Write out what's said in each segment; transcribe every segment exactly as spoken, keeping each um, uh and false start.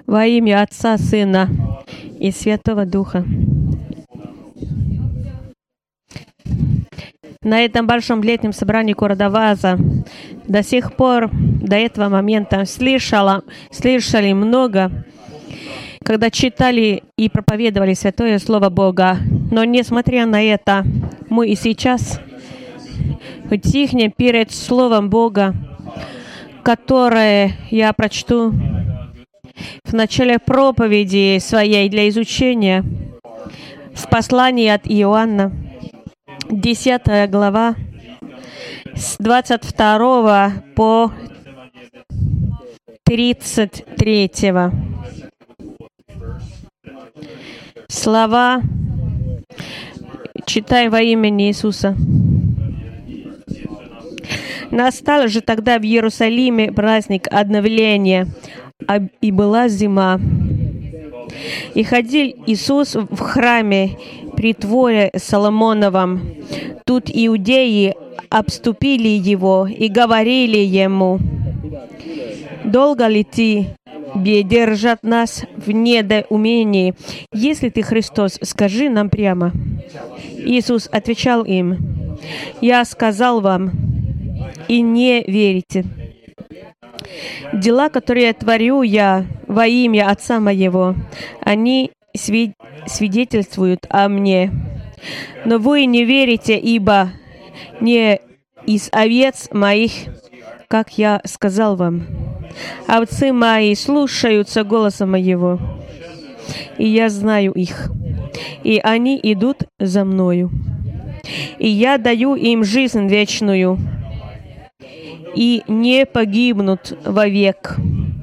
Во имя Отца, Сына и Святого Духа. На этом большом летнем собрании города Ваза до сих пор, до этого момента, слышала, слышали много, когда читали и проповедовали Святое Слово Бога. Но несмотря на это, мы и сейчас утихнем перед Словом Бога, которое я прочту в начале проповеди своей для изучения в послании от Иоанна, десятая глава, с двадцать второго по тридцать третьего. Слова читай во имени Иисуса. Настал же тогда в Иерусалиме праздник обновления, и была зима. И ходил Иисус в храме при дворе Соломоновом. Тут иудеи обступили его и говорили ему: «Долго ли ты держат нас в недоумении? Если ты Христос, скажи нам прямо». Иисус отвечал им: «Я сказал вам, и не верите. Дела, которые творю я во имя Отца моего, они свидетельствуют о мне. Но вы не верите, ибо не из овец моих, как я сказал вам. Овцы мои слушаются голоса моего, и я знаю их, и они идут за мною. И я даю им жизнь вечную, и не погибнут вовек.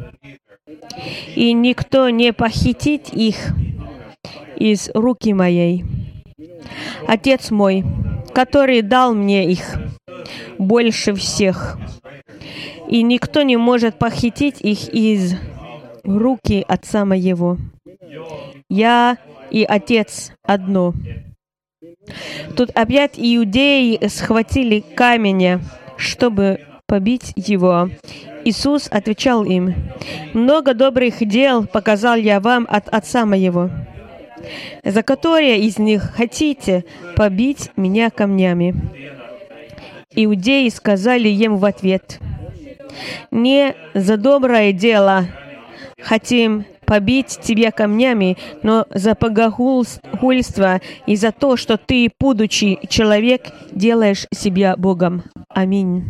И никто не похитит их из руки моей. Отец мой, который дал мне их, больше всех, и никто не может похитить их из руки Отца моего. Я и Отец одно». Тут опять иудеи схватили камень, чтобы побить его. Иисус отвечал им: «Много добрых дел показал я вам от Отца моего. За которые из них хотите побить меня камнями?» Иудеи сказали ему в ответ: «Не за доброе дело хотим побить тебя камнями, но за богохульство и за то, что ты, будучи человек, делаешь себя Богом». Аминь.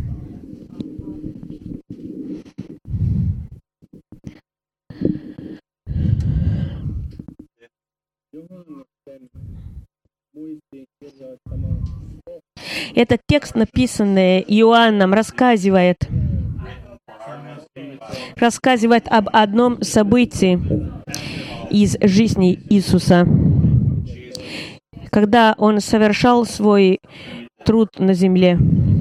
Этот текст, написанный Иоанном, рассказывает, рассказывает об одном событии из жизни Иисуса, когда Он совершал свой труд на земле.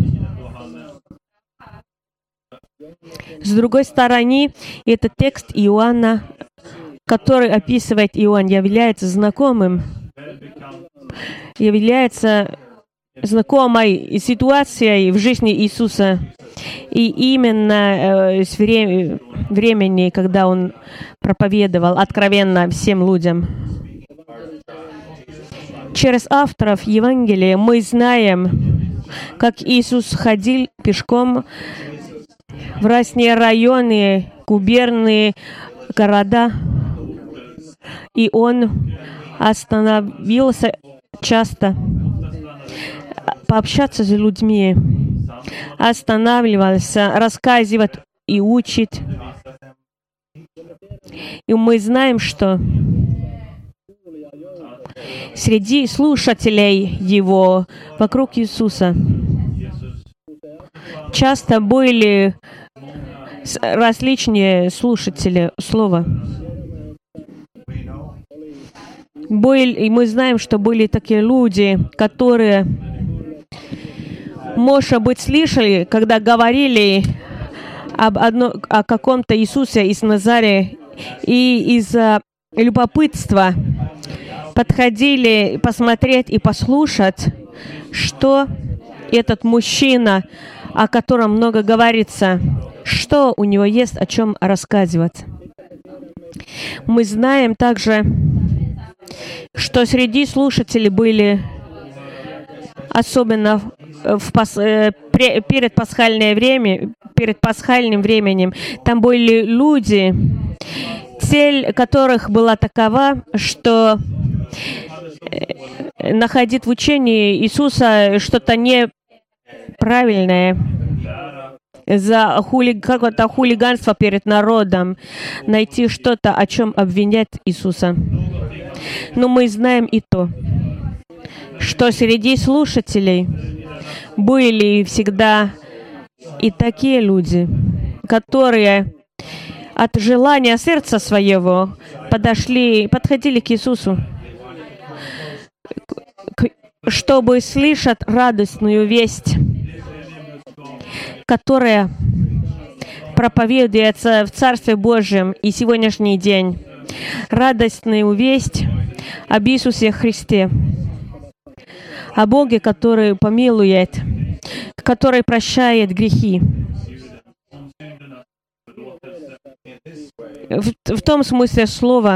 С другой стороны, этот текст Иоанна, который описывает Иоанн, является знакомым, является знакомой ситуацией в жизни Иисуса. И именно э, с вре- времени, когда Он проповедовал откровенно всем людям. Через авторов Евангелия мы знаем, как Иисус ходил пешком в разные районы, губернии, города, и Он остановился часто пообщаться с людьми, останавливался, рассказывать и учить. И мы знаем, что среди слушателей Его, вокруг Иисуса, часто были различные слушатели Слова. Были, и мы знаем, что были такие люди, которые, может быть, слышали, когда говорили об одно, о каком-то Иисусе из Назарета, и из-за любопытства подходили посмотреть и послушать, что этот мужчина, о котором много говорится, что у него есть о чем рассказывать. Мы знаем также, что среди слушателей были, особенно в пас, пре, перед пасхальное время, перед пасхальным временем, там были люди, цель которых была такова, что находить в учении Иисуса что-то неправильное, за хули... какое-то хулиганство перед народом, найти что-то, о чем обвинять Иисуса. Но мы знаем и то, что среди слушателей были всегда и такие люди, которые от желания сердца своего подошли, подходили к Иисусу, чтобы слышать радостную весть, которая проповедуется в Царстве Божьем и сегодняшний день. Радостную весть об Иисусе Христе, о Боге, который помилует, который прощает грехи. В, в том смысле слова,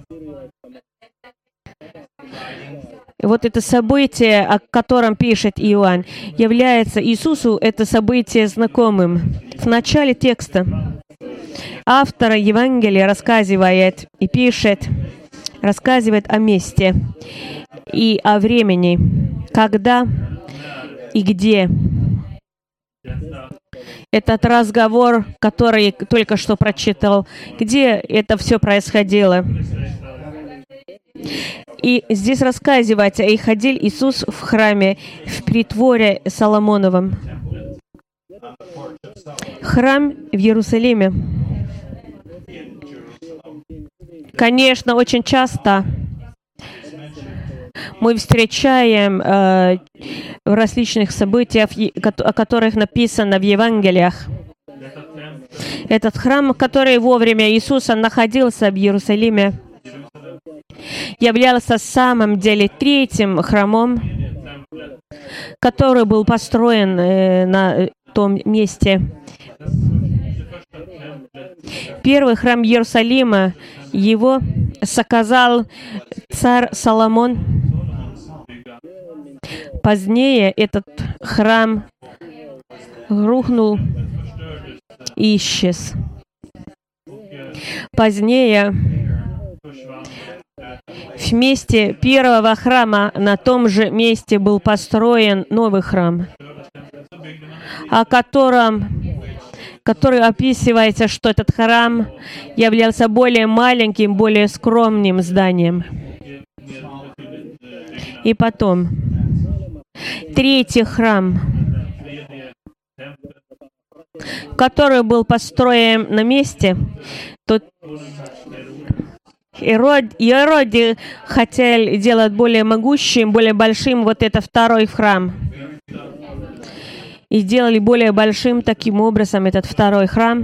вот это событие, о котором пишет Иоанн, является Иисусу это событие знакомым. В начале текста автор Евангелия рассказывает и пишет, рассказывает о месте и о времени, когда и где. Этот разговор, который только что прочитал, где это все происходило. И здесь рассказывается, и ходил Иисус в храме, в притворе Соломоновом. Храм в Иерусалиме. Конечно, очень часто мы встречаем э, в различных событиях, о которых написано в Евангелиях. Этот храм, который во время Иисуса находился в Иерусалиме, являлся в самом деле третьим храмом, который был построен э, на том месте. Первый храм Иерусалима, его заказал царь Соломон. Позднее этот храм рухнул и исчез. Позднее в месте первого храма на том же месте был построен новый храм, о котором, который описывается, что этот храм являлся более маленьким, более скромным зданием. И потом, третий храм, который был построен на месте, тот Ирод, Ироди хотел делать более могущим, более большим вот это второй храм. И сделали более большим таким образом этот второй храм.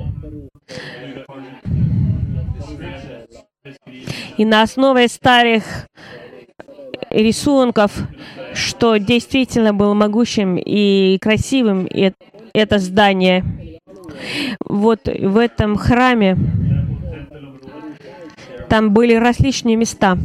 И на основе старых рисунков, что действительно было могущим и красивым это здание, вот в этом храме там были различные места,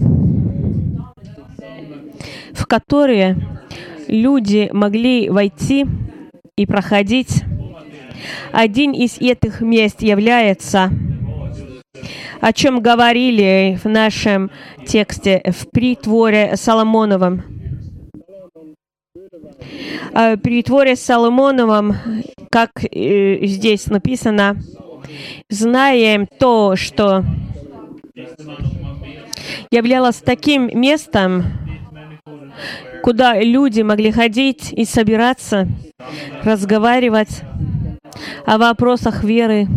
в которые люди могли войти и проходить. Один из этих мест является, о чем говорили в нашем тексте, в притворе Соломоновом. В притворе Соломоновом, как э, здесь написано, знаем то, что являлось таким местом, куда люди могли ходить и собираться, разговаривать о вопросах веры,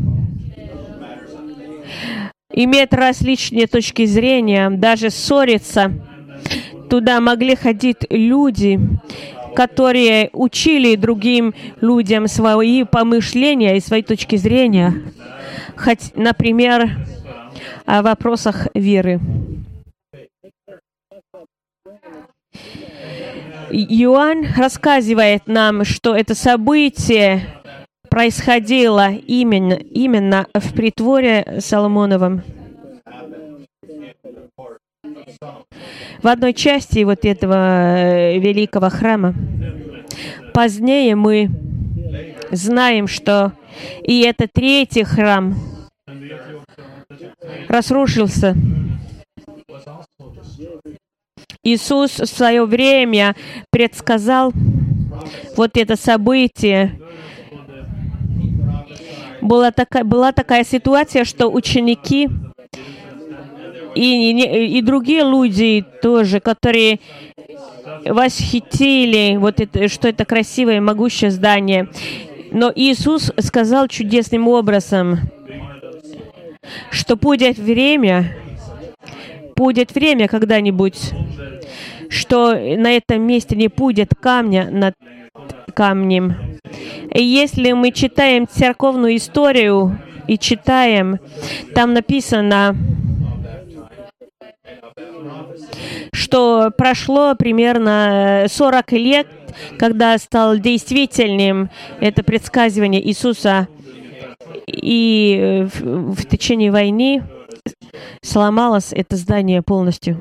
иметь различные точки зрения, даже ссориться. Туда могли ходить люди, которые учили другим людям свои помышления и свои точки зрения, хоть, например, о вопросах веры. Иоанн рассказывает нам, что это событие происходило именно, именно в притворе Соломоновом. в одной части вот этого великого храма. Позднее мы знаем, что и этот третий храм разрушился. Иисус в свое время предсказал вот это событие. Была такая, была такая ситуация, что ученики и, и, и другие люди тоже, которые восхитили, вот это, что это красивое, могущее здание. Но Иисус сказал чудесным образом, что будет время, будет время когда-нибудь, что на этом месте не будет камня над камнем. И если мы читаем церковную историю и читаем, там написано, что прошло примерно сорок лет, когда стало действительным это предсказывание Иисуса, и в, в течение войны сломалось это здание полностью.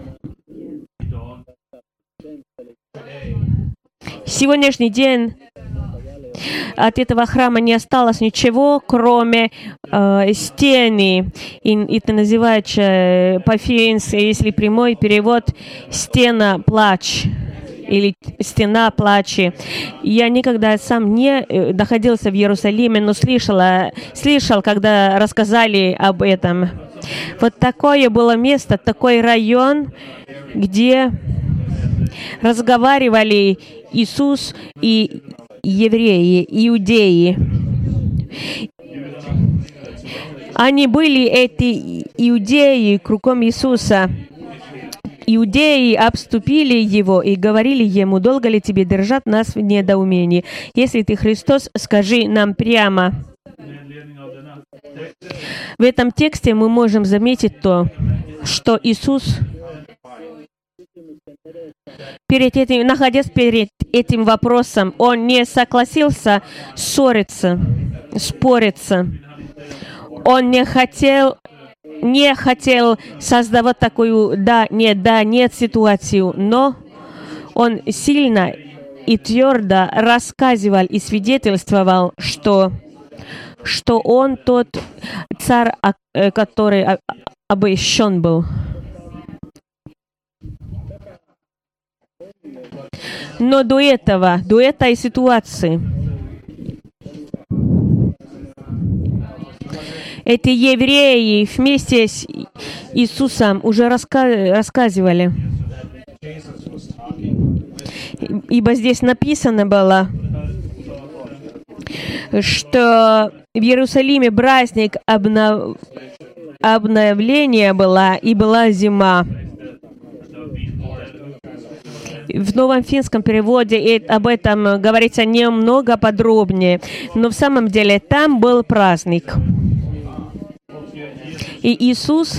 Сегодняшний день от этого храма не осталось ничего, кроме э, стены. И это называется по-фински, если прямой перевод, стена плач или стена плача. Я никогда сам не находился в Иерусалиме, но слышала, слышал, когда рассказали об этом. Вот такое было место, такой район, где разговаривали Иисус и евреи, иудеи. Они были, эти иудеи, кругом Иисуса. Иудеи обступили его и говорили ему: «Долго ли тебе держать нас в недоумении? Если ты Христос, скажи нам прямо». В этом тексте мы можем заметить то, что Иисус, перед этим, находясь перед этим вопросом, Он не согласился ссориться, спориться. Он не хотел, не хотел создавать такую «да, нет, да, нет» ситуацию, но Он сильно и твердо рассказывал и свидетельствовал, что, что Он тот царь, который обещан был. Но до этого, до этой ситуации, эти евреи вместе с Иисусом уже раска- рассказывали. Ибо здесь написано было, что в Иерусалиме праздник обнов... обновления была, и была зима. В новом финском переводе об этом говорится немного подробнее, но в самом деле там был праздник. И Иисус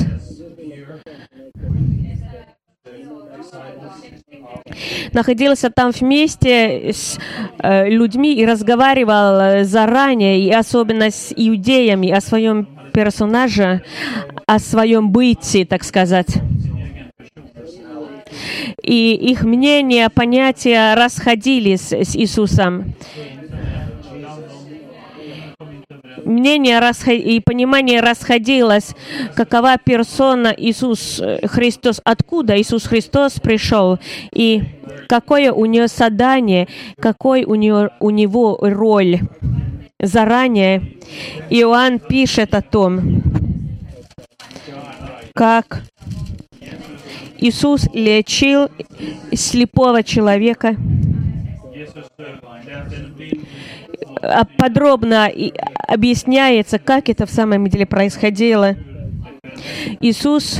находился там вместе с э, людьми и разговаривал заранее, и особенно с иудеями, о своем персонаже, о своем бытии, так сказать. И их мнения, понятия расходились с Иисусом. Мнение и понимание расходилось, какова персона Иисус Христос, откуда Иисус Христос пришел, и какое у него задание, какой у него, у него роль. Заранее Иоанн пишет о том, как Иисус лечил слепого человека. Подробно объясняется, как это в самом деле происходило. Иисус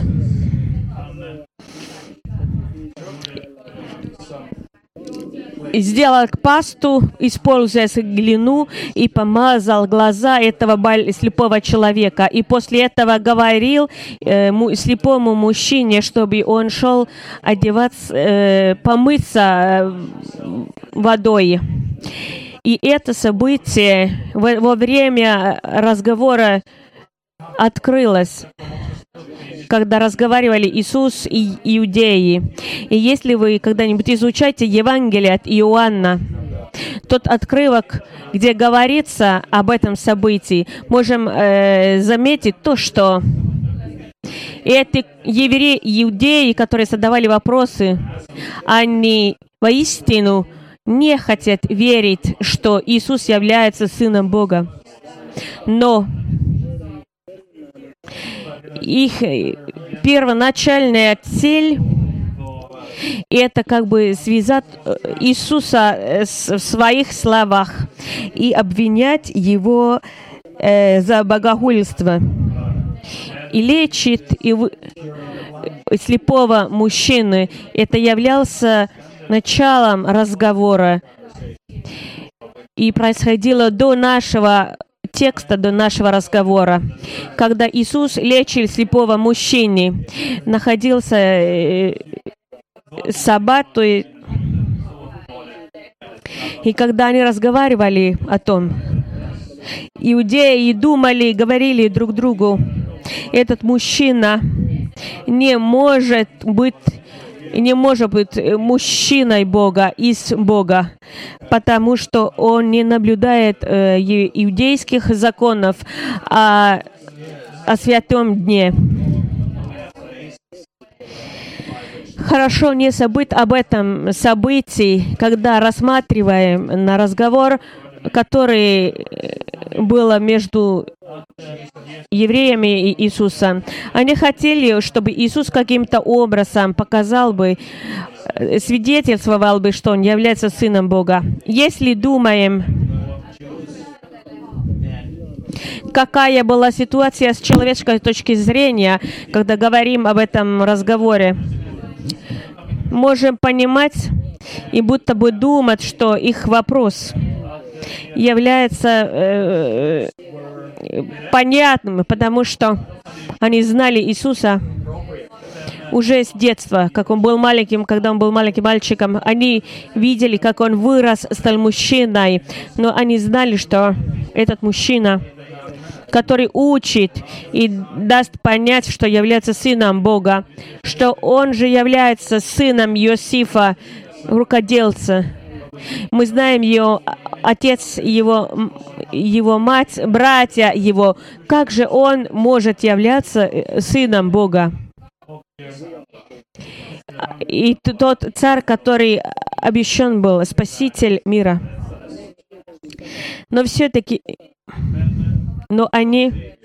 сделал пасту, используя глину, и помазал глаза этого слепого человека. И после этого говорил э, слепому мужчине, чтобы он шел одеваться, э, помыться водой. И это событие во, во время разговора открылось. когда разговаривали Иисус и иудеи. И если вы когда-нибудь изучаете Евангелие от Иоанна, тот отрывок, где говорится об этом событии, можем э, заметить то, что эти евреи, иудеи, которые задавали вопросы, они воистину не хотят верить, что Иисус является Сыном Бога. Но их первоначальная цель — это как бы связать Иисуса в своих словах и обвинять Его э, за богохульство. И лечит и вы, слепого мужчины. Это являлся началом разговора. И происходило до нашего текста, до нашего разговора. Когда Иисус лечил слепого мужчины, находился э, саббат, то и, и когда они разговаривали о том, иудеи думали, говорили друг другу, этот мужчина не может быть, не может быть мужчиной Бога, из Бога, потому что он не наблюдает э, иудейских законов о, о святом дне. Хорошо не забыть об этом событии, когда рассматриваем на разговор, который был между евреями и Иисусом. Они хотели, чтобы Иисус каким-то образом показал бы, свидетельствовал бы, что Он является Сыном Бога. Если думаем, какая была ситуация с человеческой точки зрения, когда говорим об этом разговоре, можем понимать и будто бы думать, что их вопрос является э, понятным, потому что они знали Иисуса уже с детства, как Он был маленьким, когда Он был маленьким мальчиком. Они видели, как Он вырос, стал мужчиной, но они знали, что этот мужчина, который учит и даст понять, что является Сыном Бога, что Он же является сыном Иосифа, рукоделца. Мы знаем его отец, его, его мать, братья его. Как же он может являться Сыном Бога? И тот царь, который обещан был, Спаситель мира. Но все-таки, но они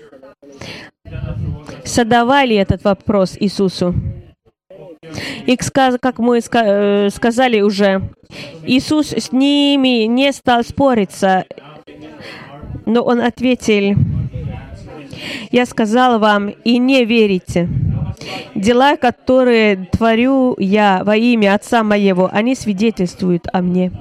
задавали этот вопрос Иисусу. И, как мы сказали уже, Иисус с ними не стал спориться, но Он ответил: «Я сказал вам, и не верите. Дела, которые творю я во имя Отца Моего, они свидетельствуют о Мне».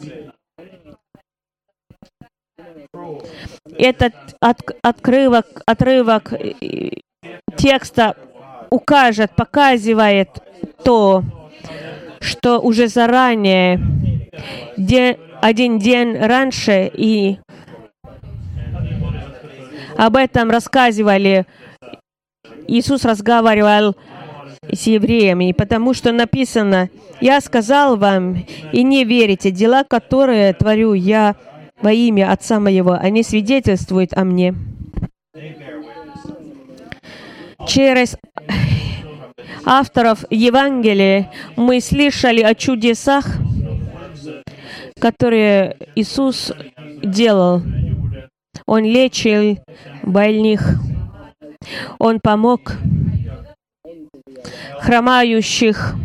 Этот от, отрывок, отрывок текста укажет, показывает то, что уже заранее, день, один день раньше, и об этом рассказывали. Иисус разговаривал с евреями, потому что написано: «Я сказал вам, и не верите, дела, которые творю я во имя Отца Моего, они свидетельствуют о Мне». Через авторов Евангелия мы слышали о чудесах, которые Иисус делал. Он лечил больных, Он помог хромающих,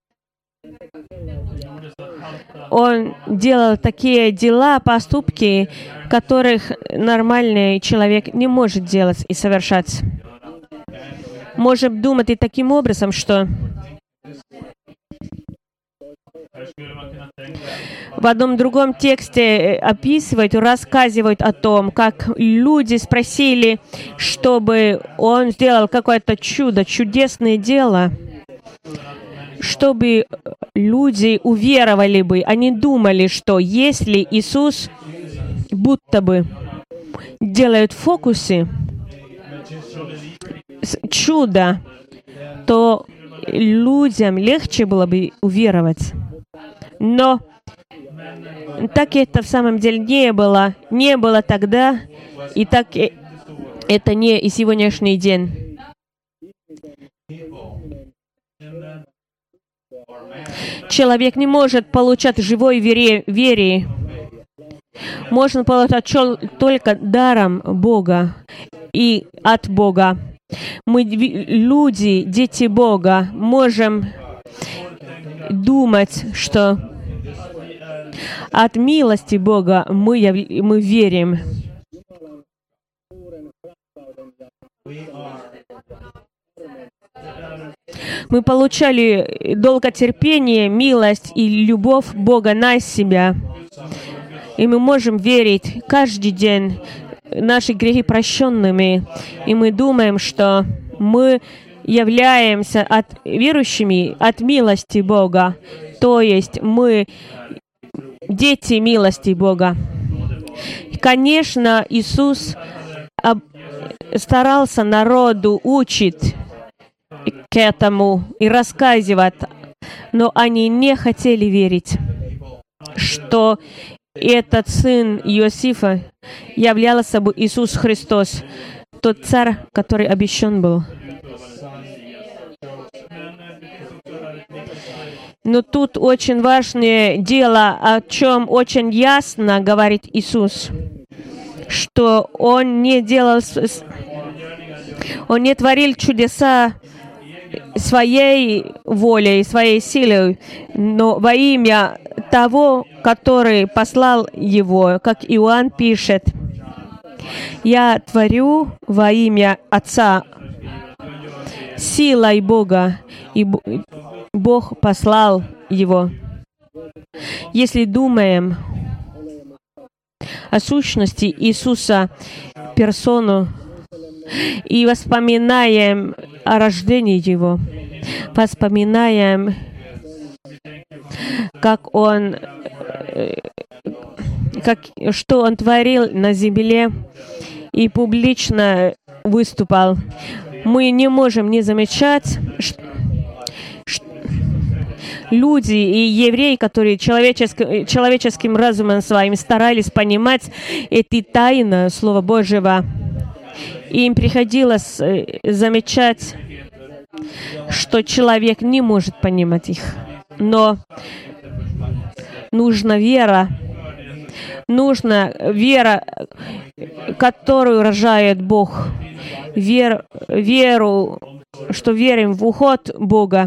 Он делал такие дела, поступки, которых нормальный человек не может делать и совершать. Можем думать и таким образом, что в одном другом тексте описывают, рассказывают о том, как люди спросили, чтобы Он сделал какое-то чудо, чудесное дело, чтобы люди уверовали бы. Они думали, что если Иисус будто бы делает фокусы, чудо, то людям легче было бы уверовать. Но так это в самом деле не было. Не было тогда, и так это не и сегодняшний день. Человек не может получать живой вере, вере. Можно получать только даром Бога и от Бога. Мы, люди, дети Бога, можем думать, что от милости Бога мы, мы верим. Мы получали долготерпение, милость и любовь Бога на себя. И мы можем верить каждый день наши грехи прощенными. И мы думаем, что мы являемся от, верующими от милости Бога. То есть мы дети милости Бога. Конечно, Иисус старался народу учить к этому и рассказывать, но они не хотели верить, что этот сын Иосифа являл собой Иисус Христос, тот царь, который обещан был. Но тут очень важное дело, о чем очень ясно говорит Иисус, что Он не делал, Он не творил чудеса своей волей, своей силой, но во имя того, который послал Его, как Иоанн пишет: «Я творю во имя Отца, силой Бога, и Бог послал Его». Если думаем о сущности Иисуса, персону, и вспоминаем о рождении Его, вспоминаем, как Он, как, что Он творил на земле и публично выступал, мы не можем не замечать, что люди и евреи, которые человеческим, человеческим разумом своим старались понимать эти тайны Слова Божьего, им приходилось замечать, что человек не может понимать их. Но нужна вера, нужна вера, которую рожает Бог, Вер, веру, что верим в уход Бога.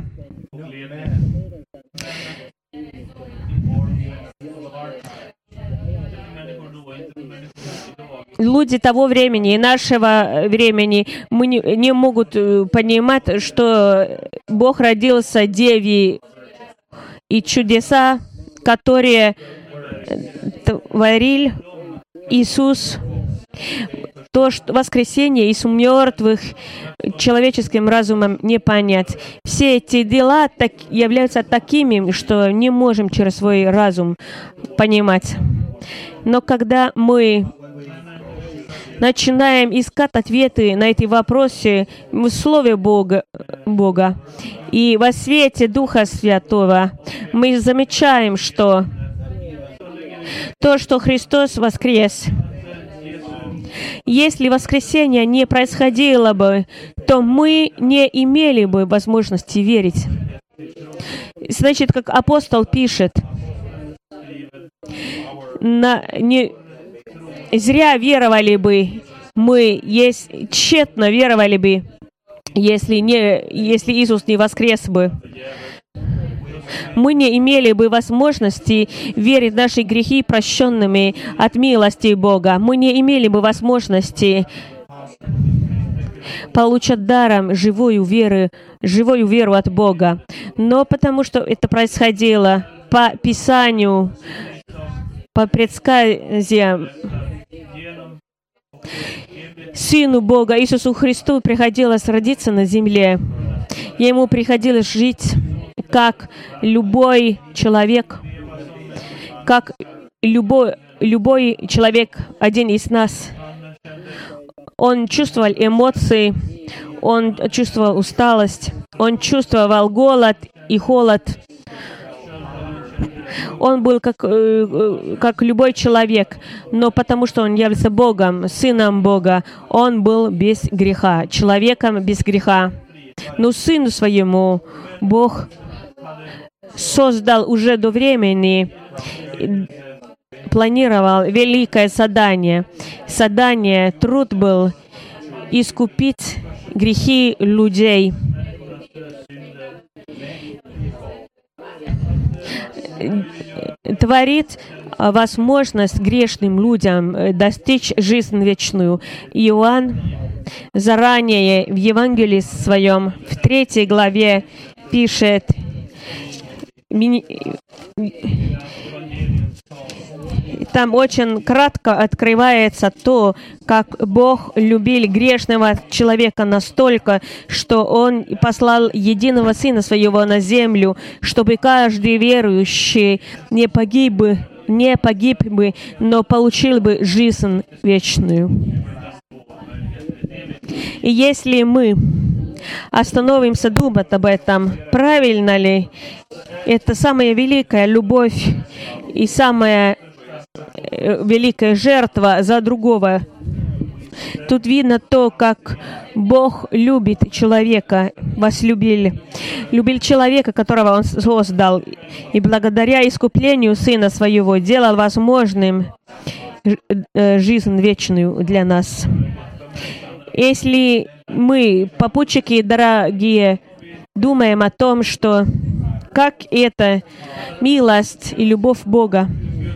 Люди того времени и нашего времени мы не, не могут понимать, что Бог родился деве, и чудеса, которые творил Иисус, то, что воскресение из мертвых человеческим разумом не понять. Все эти дела так, являются такими, что не можем через свой разум понимать. Но когда мы начинаем искать ответы на эти вопросы в Слове Бога, Бога и во свете Духа Святого, мы замечаем, что то, что Христос воскрес, если воскресение не происходило бы, то мы не имели бы возможности верить. Значит, как апостол пишет, на, не, зря веровали бы мы, если тщетно веровали бы, если, не, если Иисус не воскрес бы. Мы не имели бы возможности верить в наши грехи прощенными от милости Бога. Мы не имели бы возможности получать даром живую веру, живую веру от Бога. Но потому что это происходило по Писанию, по предсказиям, Сыну Бога, Иисусу Христу, приходилось родиться на земле. Ему приходилось жить как любой человек, как любой, любой человек, один из нас. Он чувствовал эмоции, Он чувствовал усталость, он чувствовал голод и холод. Он был как, как любой человек, но потому что он является Богом, Сыном Бога, он был без греха, человеком без греха. Но Сыну Своему Бог создал уже до времени, планировал великое задание. Задание, труд был искупить грехи людей. Творит возможность грешным людям достичь жизнь вечную. Иоанн заранее в Евангелии своем, в третьей главе, пишет, там очень кратко открывается то, как Бог любил грешного человека настолько, что Он послал единого Сына Своего на землю, чтобы каждый верующий не погиб бы, не погиб бы, но получил бы жизнь вечную. И если мы остановимся думать об этом, правильно ли, это самая великая любовь и самая великая жертва за другого. Тут видно то, как Бог любит человека, возлюбил. Любил человека, которого Он создал, и благодаря искуплению Сына Своего делал возможным жизнь вечную для нас. Если мы, попутчики дорогие, думаем о том, что как это милость и любовь Бога,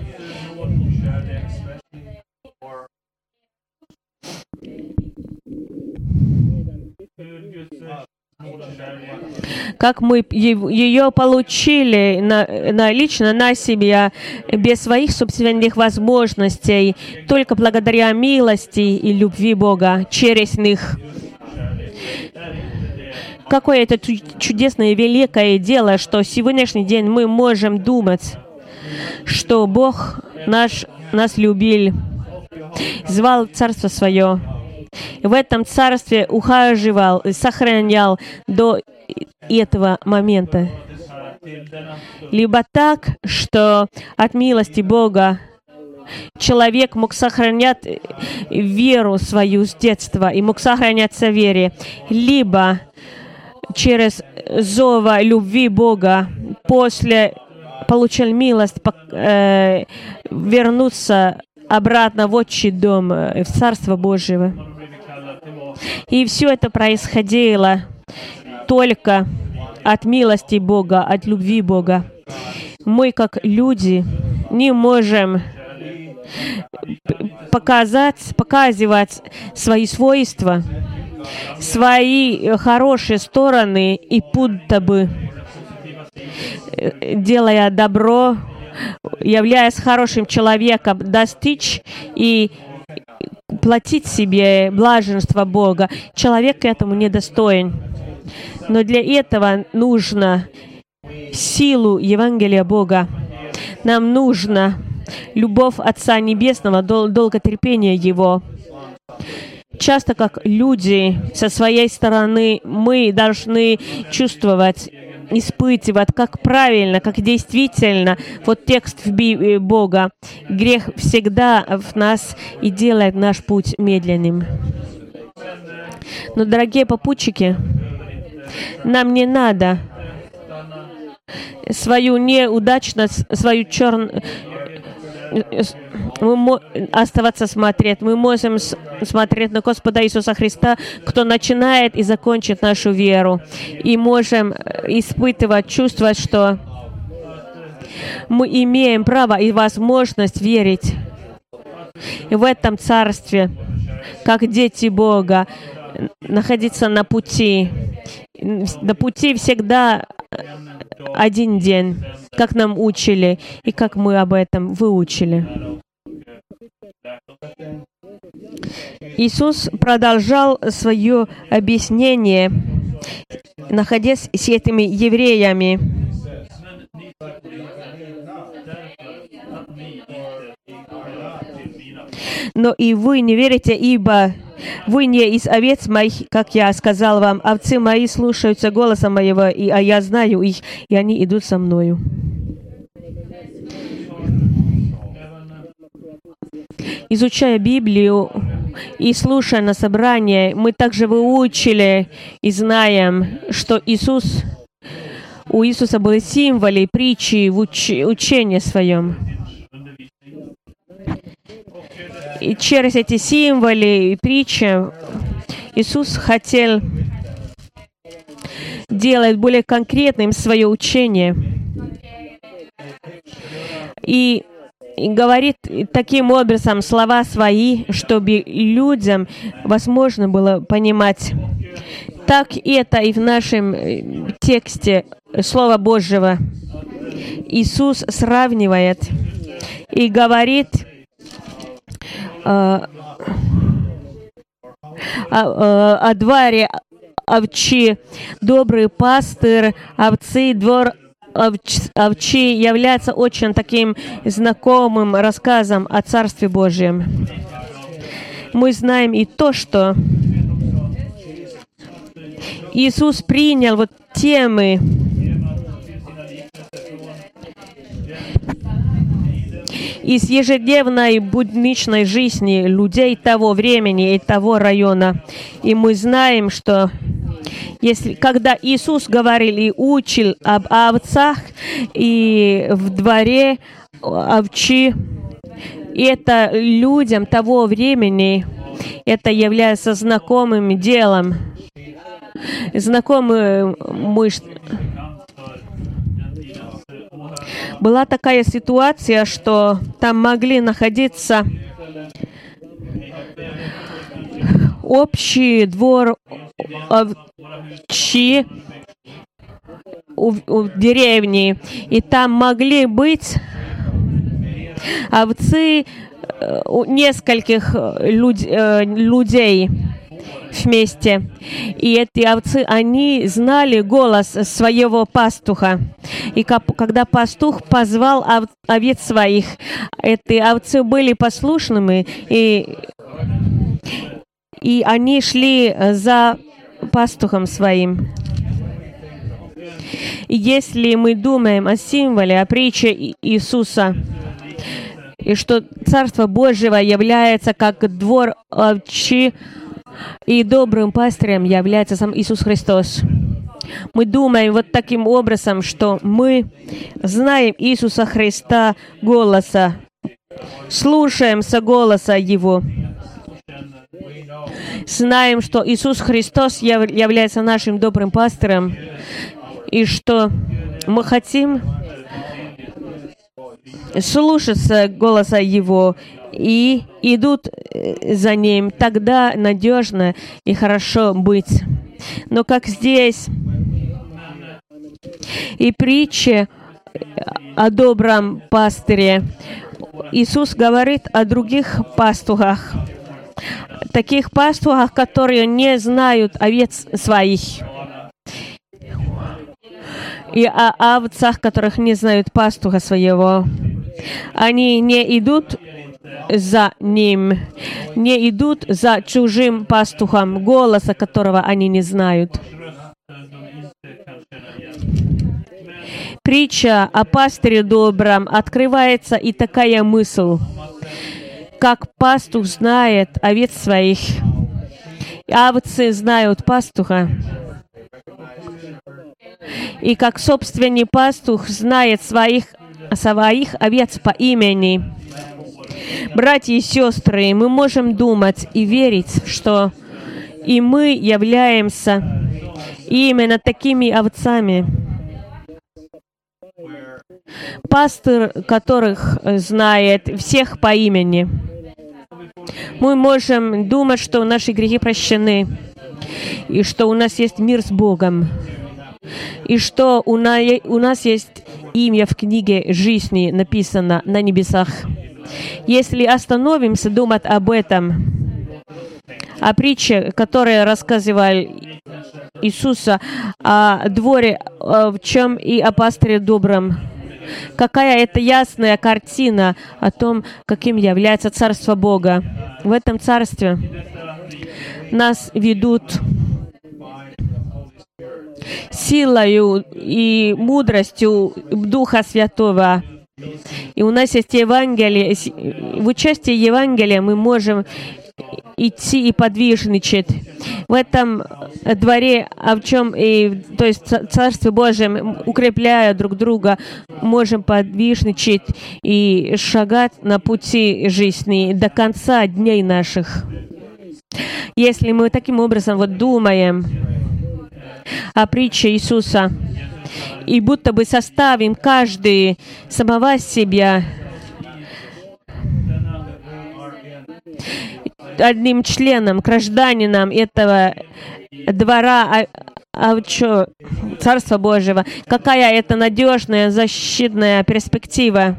как мы ее получили на, на лично на себя, без своих собственных возможностей, только благодаря милости и любви Бога через них. Какое это чудесное и великое дело, что сегодняшний день мы можем думать, что Бог наш, нас любил, звал в Царство Свое. В этом царстве ухаживал, сохранял до этого момента. Либо так, что от милости Бога человек мог сохранять веру свою с детства и мог сохраняться в вере, либо через зова любви Бога после получил милость э, вернуться обратно в отчий дом, в Царство Божьего. И все это происходило только от милости Бога, от любви Бога. Мы, как люди, не можем показать, показывать свои свойства, свои хорошие стороны и будто бы, делая добро, являясь хорошим человеком, достичь и платить себе блаженство Бога. Человек к этому недостоин. Но для этого нужно силу Евангелия Бога. Нам нужно любовь Отца Небесного, дол- долготерпение Его. Часто, как люди, со своей стороны, мы должны чувствовать, испытывать, как правильно, как действительно, вот текст в Библии Бога. Грех всегда в нас и делает наш путь медленным. Но, дорогие попутчики, нам не надо свою неудачность, свою черную оставаться смотреть. Мы можем смотреть на Господа Иисуса Христа, кто начинает и закончит нашу веру. И можем испытывать, чувствовать, что мы имеем право и возможность верить в этом Царстве, как дети Бога, находиться на пути. На пути всегда один день, как нам учили, и как мы об этом выучили. Иисус продолжал свое объяснение, находясь с этими евреями. но и вы не верите, ибо вы не из овец моих, как я сказал вам. Овцы мои слушаются голоса моего, и, а я знаю их, и они идут со мною. Изучая Библию и слушая на собрание, мы также выучили и знаем, что Иисус, у Иисуса были символы, притчи в уч, учении своем. И через эти символы и притчи Иисус хотел делать более конкретным свое учение. И И говорит таким образом слова свои, чтобы людям возможно было понимать. Так это и в нашем тексте Слова Божьего. Иисус сравнивает и говорит э, о, о, о дворе овчи, добрый пастырь, овцы, двор овчи является очень таким знакомым рассказом о Царстве Божьем. Мы знаем и то, что Иисус принял вот темы из ежедневной будничной жизни людей того времени и того района. И мы знаем, что если, когда Иисус говорил и учил об овцах и в дворе овчи, это людям того времени, это является знакомым делом. Знакомым мы... Была такая ситуация, что там могли находиться общий двор овчи у, у деревни, и там могли быть овцы у нескольких люд, людей вместе. И эти овцы, они знали голос своего пастуха. И когда пастух позвал овец своих, эти овцы были послушными, и, и они шли за пастухом своим. И если мы думаем о символе, о притче Иисуса, и что Царство Божьего является как двор овчи, и добрым пастырем является сам Иисус Христос. Мы думаем вот таким образом, что мы знаем Иисуса Христа голоса, слушаемся голоса Его, знаем, что Иисус Христос яв- является нашим добрым пастырем, и что мы хотим слушаться голоса Его и идут за Ним, тогда надежно и хорошо быть. Но как здесь и притча о добром пастыре, Иисус говорит о других пастухах, таких пастухах, которые не знают овец своих, и о овцах, которых не знают пастуха своего. Они не идут за ним, не идут за чужим пастухом, голоса которого они не знают. Притча о пастыре добром открывается и такая мысль, как пастух знает овец своих, и овцы знают пастуха, и как собственный пастух знает своих, своих овец по имени. Братья и сестры, мы можем думать и верить, что и мы являемся именно такими овцами, пастырь которых знает всех по имени. Мы можем думать, что наши грехи прощены, и что у нас есть мир с Богом, и что у нас есть имя в книге жизни написано на небесах. Если остановимся думать об этом, о притче, которая рассказывала Иисуса о дворе, в чем и о пастыре добром, какая это ясная картина о том, каким является Царство Бога. В этом Царстве нас ведут силою и мудростью Духа Святого. И у нас есть Евангелие. В участии Евангелия мы можем идти и подвижничать. В этом дворе, а в чем и, то есть Царстве Божьем, укрепляя друг друга, можем подвижничать и шагать на пути жизни до конца дней наших. Если мы таким образом вот думаем о притче Иисуса и будто бы составим каждый самого себя одним членом, гражданином этого двора, а, а что, Царства Божьего, какая это надежная, защитная перспектива.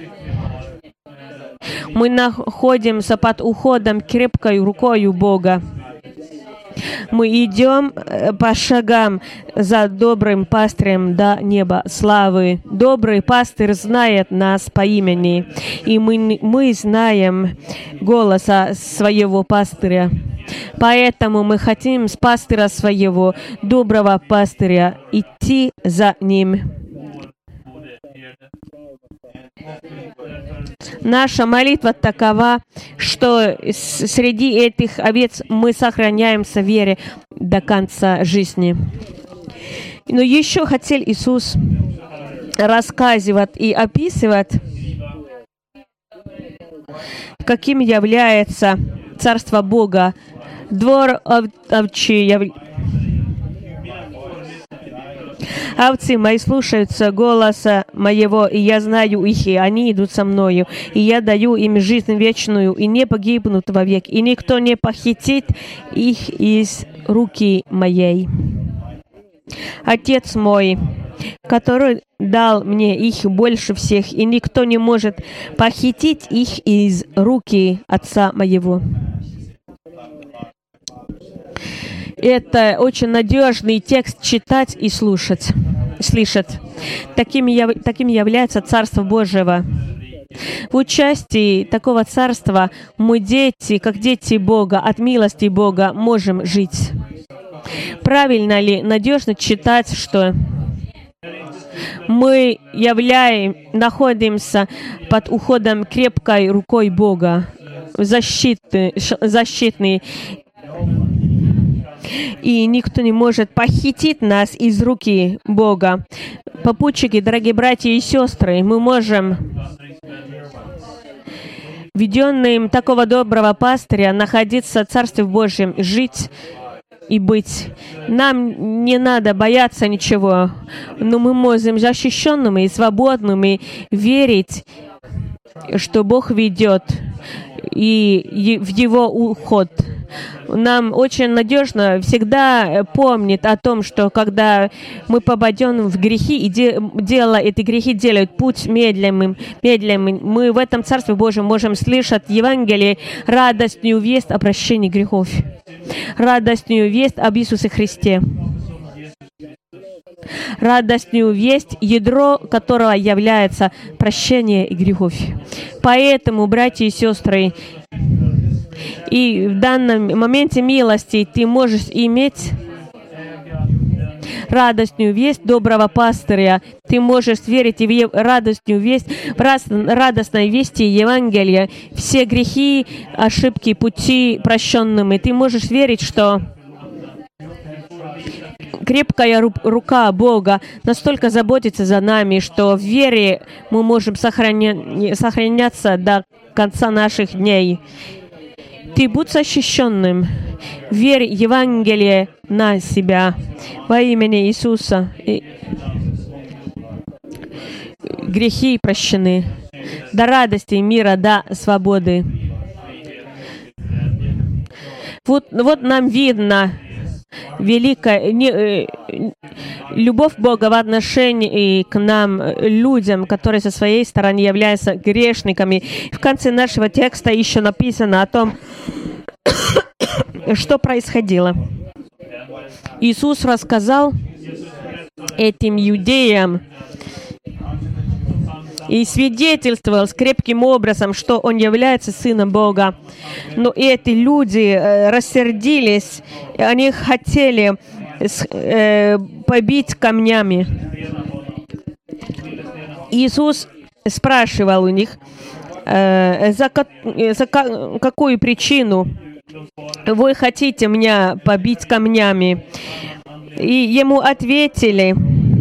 Мы находимся под уходом крепкой рукою Бога. Мы идем по шагам за добрым пастырем до неба славы. Добрый пастырь знает нас по имени, и мы, мы знаем голоса своего пастыря. Поэтому мы хотим с пастыря своего, доброго пастыря, идти за ним. Наша молитва такова, что среди этих овец мы сохраняемся в вере до конца жизни. Но еще хотел Иисус рассказывать и описывать, каким является Царство Бога, двор овчий является. Овцы мои слушаются голоса моего, и я знаю их, и они идут со мною, и я даю им жизнь вечную, и не погибнут вовек, и никто не похитит их из руки моей. Отец мой, который дал мне их больше всех, и никто не может похитить их из руки Отца моего. Это очень надежный текст читать и слушать, слышать. Таким, яв, таким является Царство Божьего. В участии такого царства мы, дети, как дети Бога, от милости Бога, можем жить. Правильно ли, надежно читать, что мы являем, находимся под уходом крепкой рукой Бога, защитный, защитный, и никто не может похитить нас из руки Бога. Попутчики, дорогие братья и сестры, мы можем, веденным такого доброго пастыря, находиться в Царстве Божьем, жить и быть. Нам не надо бояться ничего, но мы можем защищенными и свободными верить, что Бог ведет и в Его уход. Нам очень надежно всегда помнит о том, что когда мы попадем в грехи, и де, дело, эти грехи делают путь медленным, медленным, мы в этом Царстве Божьем можем слышать Евангелие, радостную весть о прощении грехов, радостную весть об Иисусе Христе, радостную весть, ядро которого является прощение грехов. Поэтому, братья и сестры, и в данном моменте милости ты можешь иметь радостную весть доброго пастыря. Ты можешь верить в радостную весть, в радостной вести Евангелия, все грехи, ошибки, пути прощенными. Ты можешь верить, что крепкая рука Бога настолько заботится за нами, что в вере мы можем сохраня... сохраняться до конца наших дней. Ты будь защищенным. Верь в Евангелие на себя. Во имя Иисуса. И грехи прощены. До радости мира, до свободы. Вот, вот нам видно великая не, э, любовь Бога в отношении к нам, людям, которые со своей стороны являются грешниками. В конце нашего текста еще написано о том, что происходило. Иисус рассказал этим иудеям и свидетельствовал с крепким образом, что он является Сыном Бога. Но эти люди э, рассердились, и они хотели э, побить камнями. Иисус спрашивал у них, э, за, ко- за ка- какую причину вы хотите меня побить камнями? И ему ответили: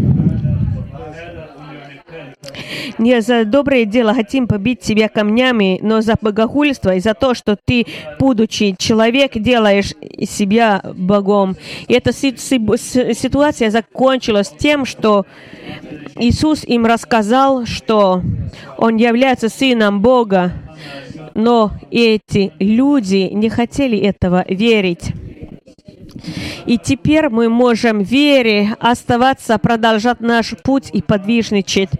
не за доброе дело хотим побить тебя камнями, но за богохульство и за то, что ты, будучи человек, делаешь себя Богом. И эта ситуация закончилась тем, что Иисус им рассказал, что Он является Сыном Бога, но эти люди не хотели этого верить. И теперь мы можем в вере оставаться, продолжать наш путь и подвижничать,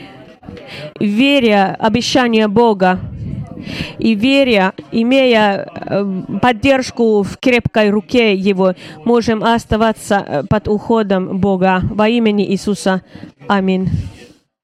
веря в обещание Бога и веря, имея поддержку в крепкой руке Его, можем оставаться под уходом Бога во имени Иисуса. Аминь.